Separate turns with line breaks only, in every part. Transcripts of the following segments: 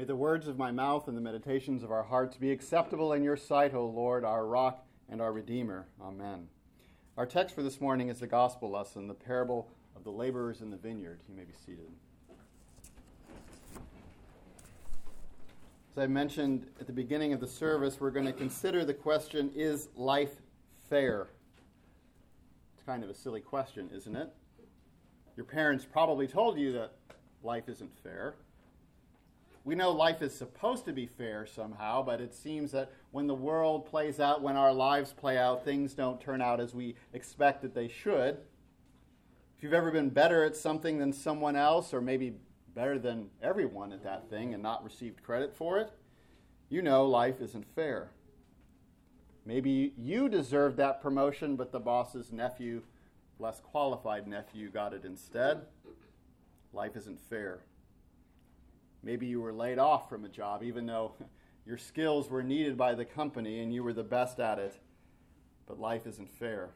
the words of my mouth and the meditations of our hearts be acceptable in your sight, O Lord, our rock and our Redeemer. Amen. Our text for this morning is the gospel lesson, the parable of the laborers in the vineyard. You may be seated. As I mentioned at the beginning of the service, we're going to consider the question, is life fair? It's kind of a silly question, isn't it? Your parents probably told you that life isn't fair. We know life is supposed to be fair somehow, but it seems that when the world plays out, when our lives play out, things don't turn out as we expect that they should. If you've ever been better at something than someone else, or maybe better than everyone at that thing and not received credit for it, you know life isn't fair. Maybe you deserved that promotion, but the boss's nephew, less qualified nephew, got it instead. Life isn't fair. Maybe you were laid off from a job, even though your skills were needed by the company and you were the best at it, but life isn't fair.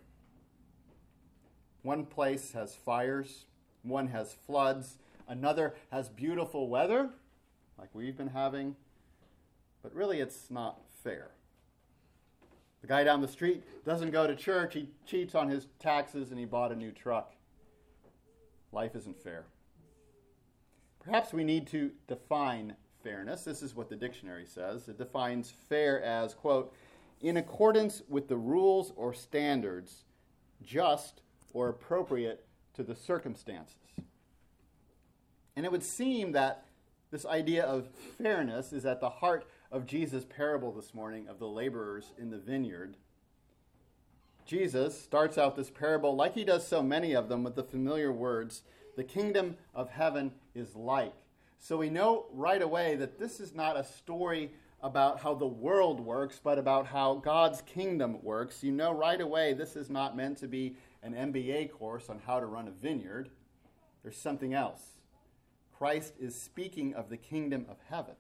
One place has fires, one has floods, another has beautiful weather, like we've been having, but really it's not fair. The guy down the street doesn't go to church, he cheats on his taxes, and he bought a new truck. Life isn't fair. Perhaps we need to define fairness. This is what the dictionary says. It defines fair as, quote, in accordance with the rules or standards, just or appropriate to the circumstances. And it would seem that this idea of fairness is at the heart of Jesus' parable this morning of the laborers in the vineyard. Jesus starts out this parable, like he does so many of them, with the familiar words, the kingdom of heaven is like. So we know right away that this is not a story about how the world works, but about how God's kingdom works. You know right away this is not meant to be an MBA course on how to run a vineyard. There's something else. Christ is speaking of the kingdom of heaven.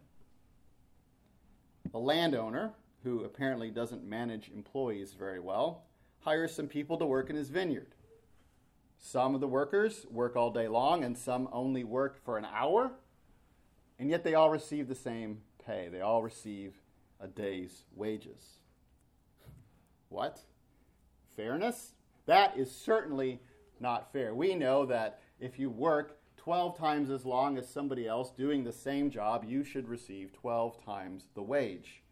A landowner, who apparently doesn't manage employees very well, hires some people to work in his vineyard. Some of the workers work all day long, and some only work for an hour, and yet they all receive the same pay. They all receive a day's wages. What? Fairness? That is certainly not fair. We know that if you work 12 times as long as somebody else doing the same job, you should receive 12 times the wage.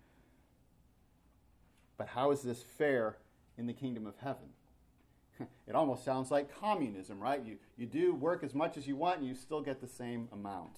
But how is this fair in the kingdom of heaven? It almost sounds like communism, right? You do work as much as you want and you still get the same amount.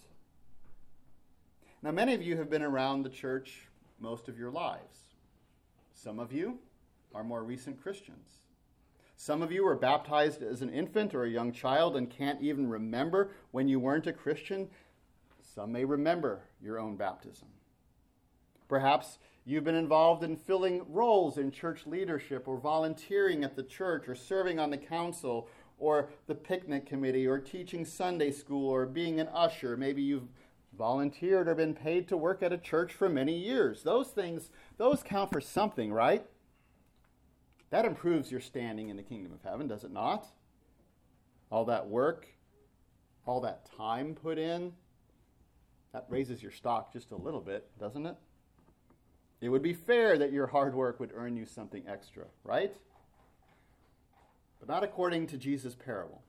Now, many of you have been around the church most of your lives. Some of you are more recent Christians. Some of you were baptized as an infant or a young child and can't even remember when you weren't a Christian. Some may remember your own baptism. Perhaps you've been involved in filling roles in church leadership or volunteering at the church or serving on the council or the picnic committee or teaching Sunday school or being an usher. Maybe you've volunteered or been paid to work at a church for many years. Those things, those count for something, right? That improves your standing in the kingdom of heaven, does it not? All that work, all that time put in, that raises your stock just a little bit, doesn't it? It would be fair that your hard work would earn you something extra, right? But not according to Jesus' parable.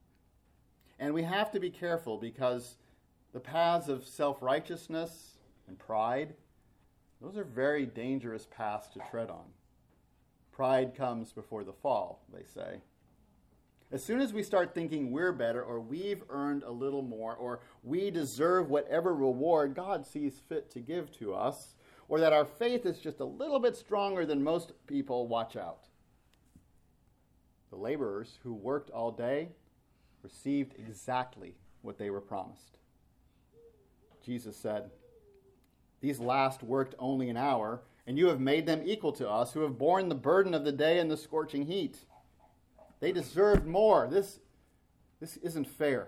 And we have to be careful because the paths of self-righteousness and pride, those are very dangerous paths to tread on. Pride comes before the fall, they say. As soon as we start thinking we're better or we've earned a little more or we deserve whatever reward God sees fit to give to us, or that our faith is just a little bit stronger than most people, watch out. The laborers who worked all day received exactly what they were promised. Jesus said, "These last worked only an hour, and you have made them equal to us, who have borne the burden of the day and the scorching heat. They deserved more. This isn't fair."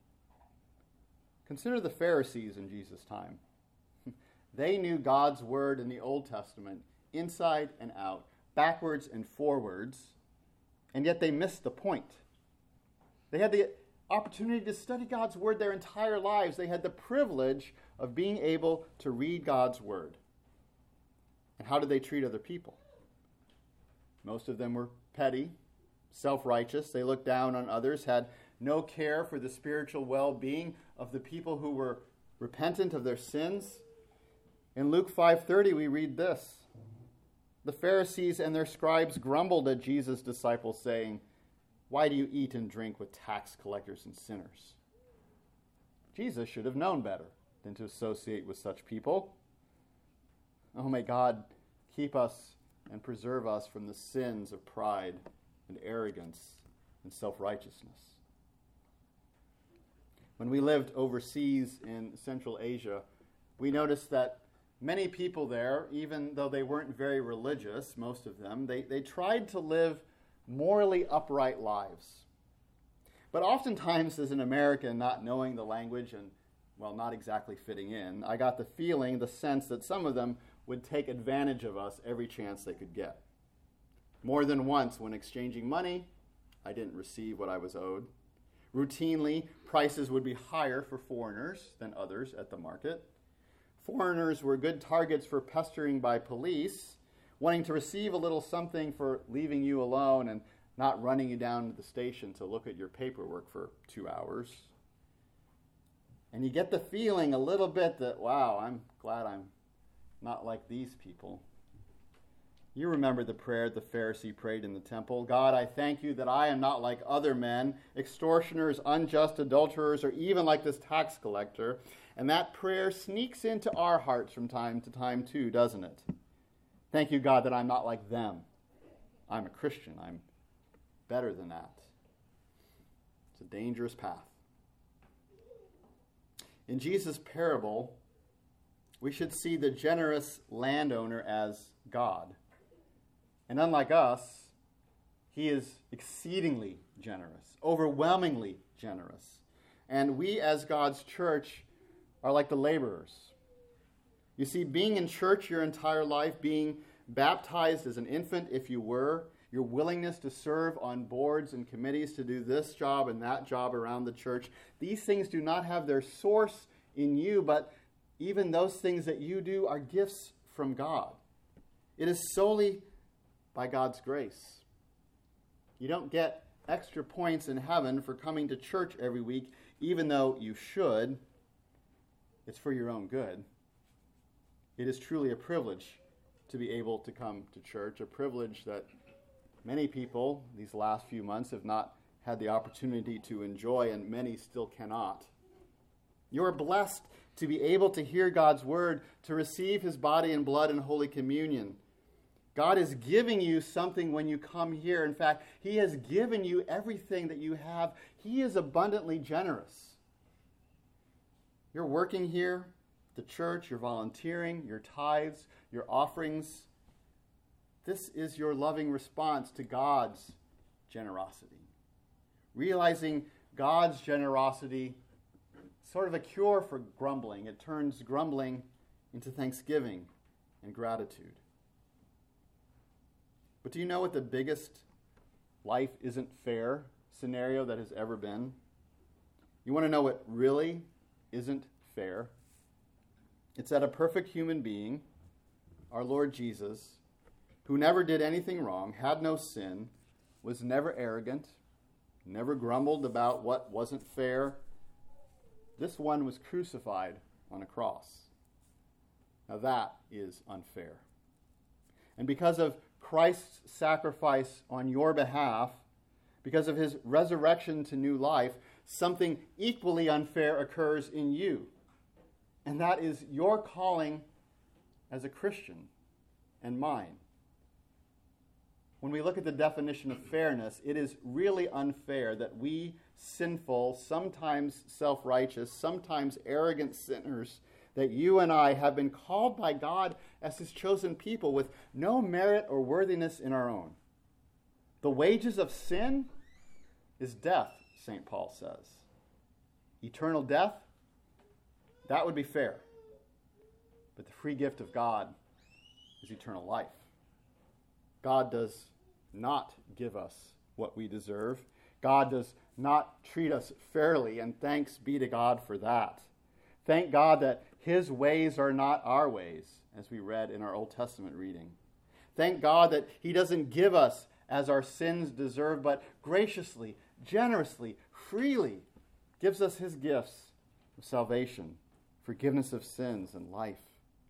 Consider the Pharisees in Jesus' time. They knew God's word in the Old Testament inside and out, backwards and forwards, and yet they missed the point. They had the opportunity to study God's Word their entire lives. They had the privilege of being able to read God's Word. And how did they treat other people? Most of them were petty, self-righteous. They looked down on others, had no care for the spiritual well-being of the people who were repentant of their sins. In Luke 5:30, we read this. The Pharisees and their scribes grumbled at Jesus' disciples, saying, "Why do you eat and drink with tax collectors and sinners?" Jesus should have known better than to associate with such people. Oh, may God keep us and preserve us from the sins of pride and arrogance and self-righteousness. When we lived overseas in Central Asia, we noticed that many people there, even though they weren't very religious, most of them, they tried to live morally upright lives. But oftentimes, as an American, not knowing the language and, well, not exactly fitting in, I got the feeling, the sense that some of them would take advantage of us every chance they could get. More than once, when exchanging money, I didn't receive what I was owed. Routinely, prices would be higher for foreigners than others at the market. Foreigners were good targets for pestering by police, wanting to receive a little something for leaving you alone and not running you down to the station to look at your paperwork for 2 hours. And you get the feeling a little bit that, wow, I'm glad I'm not like these people. You remember the prayer the Pharisee prayed in the temple. God, I thank you that I am not like other men, extortioners, unjust adulterers, or even like this tax collector. And that prayer sneaks into our hearts from time to time too, doesn't it? Thank you, God, that I'm not like them. I'm a Christian. I'm better than that. It's a dangerous path. In Jesus' parable, we should see the generous landowner as God. And unlike us, he is exceedingly generous, overwhelmingly generous. And we as God's church are like the laborers. You see, being in church your entire life, being baptized as an infant if you were, your willingness to serve on boards and committees to do this job and that job around the church, these things do not have their source in you, but even those things that you do are gifts from God. It is solely by God's grace. You don't get extra points in heaven for coming to church every week, even though you should. It's for your own good. It is truly a privilege to be able to come to church, a privilege that many people these last few months have not had the opportunity to enjoy, and many still cannot. You're blessed to be able to hear God's word, to receive his body and blood in Holy Communion. God is giving you something when you come here. In fact, he has given you everything that you have. He is abundantly generous. You're working here, the church, you're volunteering, your tithes, your offerings. This is your loving response to God's generosity. Realizing God's generosity is sort of a cure for grumbling. It turns grumbling into thanksgiving and gratitude. But do you know what the biggest life isn't fair scenario that has ever been? You want to know what really isn't fair? It's that a perfect human being, our Lord Jesus, who never did anything wrong, had no sin, was never arrogant, never grumbled about what wasn't fair. This one was crucified on a cross. Now that is unfair. And because of Christ's sacrifice on your behalf, because of his resurrection to new life, something equally unfair occurs in you. And that is your calling as a Christian and mine. When we look at the definition of fairness, it is really unfair that we sinful, sometimes self-righteous, sometimes arrogant sinners, that you and I have been called by God as his chosen people with no merit or worthiness in our own. The wages of sin is death, St. Paul says. Eternal death, that would be fair. But the free gift of God is eternal life. God does not give us what we deserve. God does not treat us fairly, and thanks be to God for that. Thank God that his ways are not our ways, as we read in our Old Testament reading. Thank God that he doesn't give us as our sins deserve, but graciously, generously, freely gives us his gifts of salvation, forgiveness of sins, and life.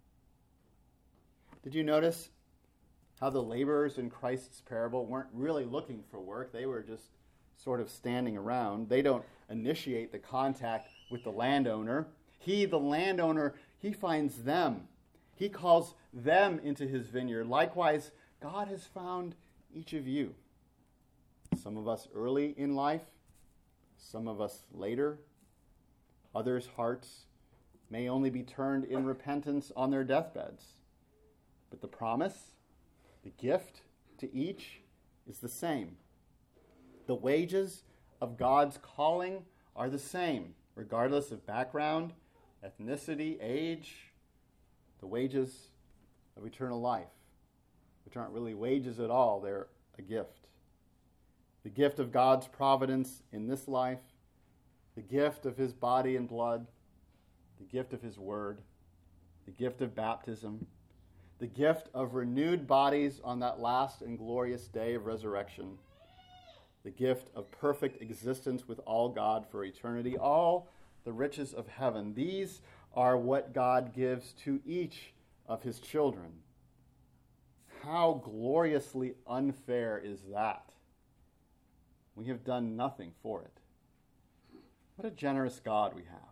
Did you notice how the laborers in Christ's parable weren't really looking for work? They were just sort of standing around. They don't initiate the contact with the landowner. He, the landowner, he finds them. He calls them into his vineyard. Likewise, God has found each of you. Some of us early in life, some of us later. Others' hearts may only be turned in repentance on their deathbeds. But the promise, the gift to each is the same. The wages of God's calling are the same, regardless of background, ethnicity, age. The wages of eternal life, which aren't really wages at all, they're a gift. The gift of God's providence in this life, the gift of his body and blood, the gift of his word, the gift of baptism, the gift of renewed bodies on that last and glorious day of resurrection, the gift of perfect existence with all God for eternity, all the riches of heaven. These are what God gives to each of his children. How gloriously unfair is that? We have done nothing for it. What a generous God we have.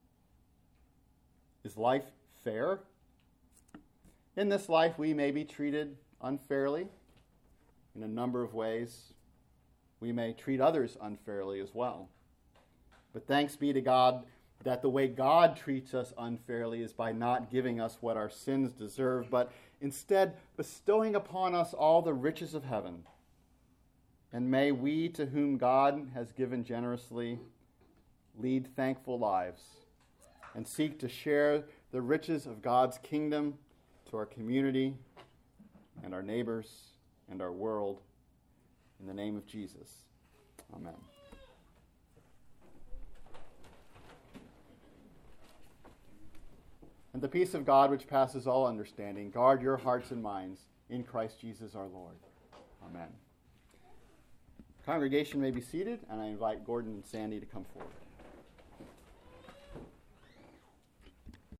Is life fair? In this life, we may be treated unfairly in a number of ways. We may treat others unfairly as well. But thanks be to God that the way God treats us unfairly is by not giving us what our sins deserve, but instead bestowing upon us all the riches of heaven. And may we, to whom God has given generously, lead thankful lives and seek to share the riches of God's kingdom to our community and our neighbors and our world. In the name of Jesus. Amen. And the peace of God, which passes all understanding, guard your hearts and minds in Christ Jesus our Lord. Amen. Congregation may be seated, and I invite Gordon and Sandy to come forward.